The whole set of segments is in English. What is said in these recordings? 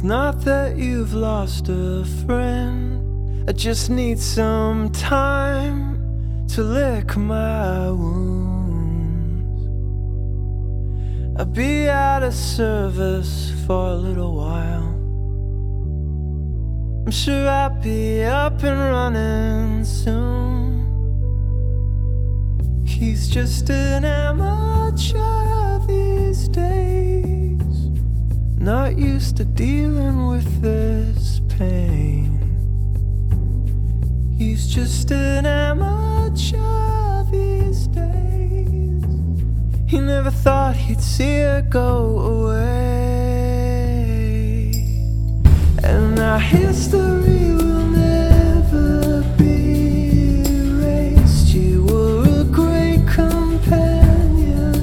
not that you've lost a friend, I just need some time to lick my wounds. I'll be out of service for a little while. I'm sure I'll be up and running soon. He's just an amateur these days, not used to dealing with this pain. He's just an amateur these days. He never thought he'd see her go away. And our history will never be erased. You were a great companion,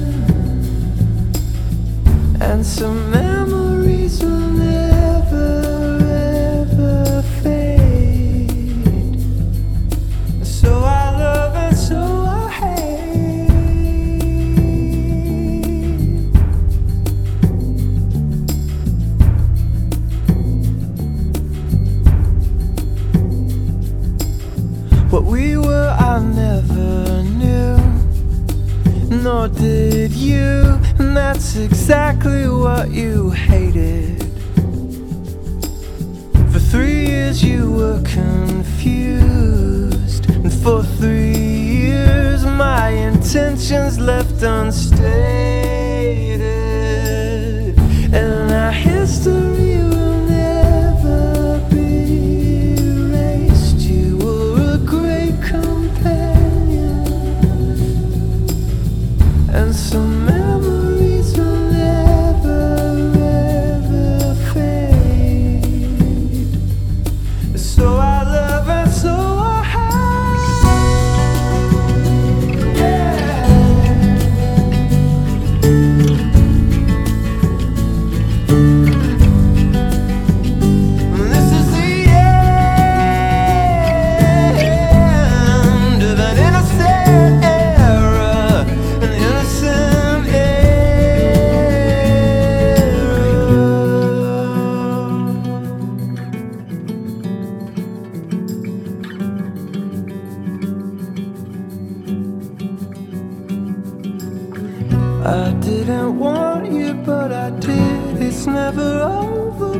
and some memories will never ever fade. So I love and so I hate. What we were I never knew, nor did you, and that's exactly what you hated. For 3 years you were confused, and for 3 years my intentions left unstated. And our history will never be erased. You were a great companion, and some memories will never ever fade. So I love and so I hate. Yeah. This is the end of an innocent era, an innocent I didn't want you, but I did. It's never over.